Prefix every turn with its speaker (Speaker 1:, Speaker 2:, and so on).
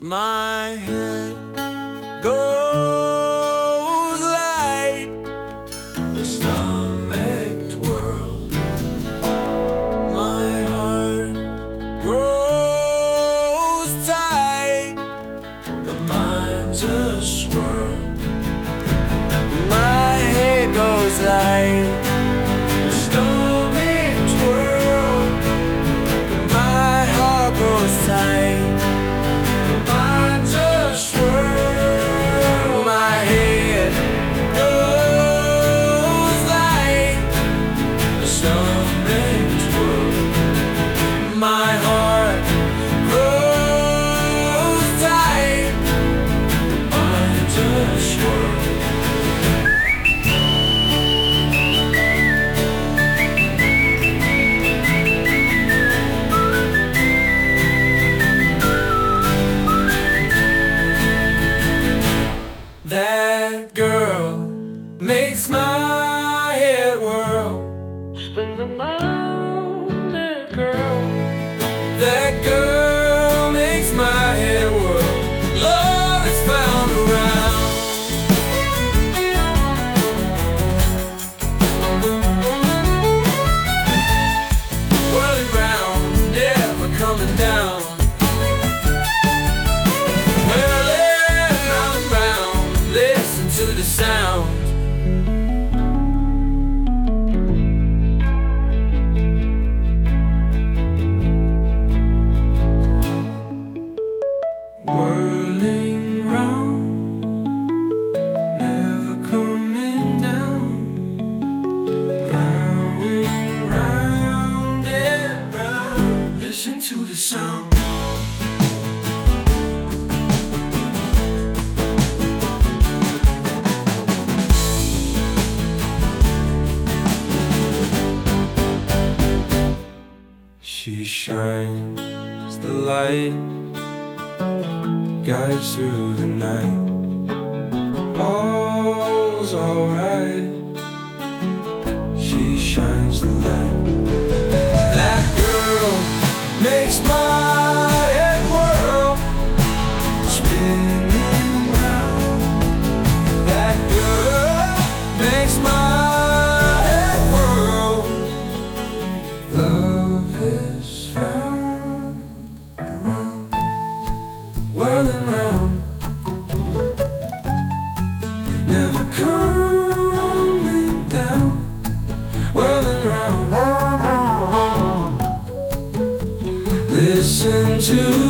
Speaker 1: My head goes like the stomach world. My heart grows tight, the mind's a swirl. My head goes like the stomach world. My heart grows tight. My heart grows tight, mine's a swirl. That girl makes my head whirl. Spin around that girl. That girl makes my head whirl. Love is found around. Whirling round, never coming down. Whirling round and round, listen to the sound. Whirling round, never coming down. Round and round and round, listen to the sound. She shines the light, guides through the night. All's alright. She shines the light. That girl makes my head whirl, spinning round. That girl makes my head whirl. Love is found around. Whirling round, never coming down. Whirling round, listen to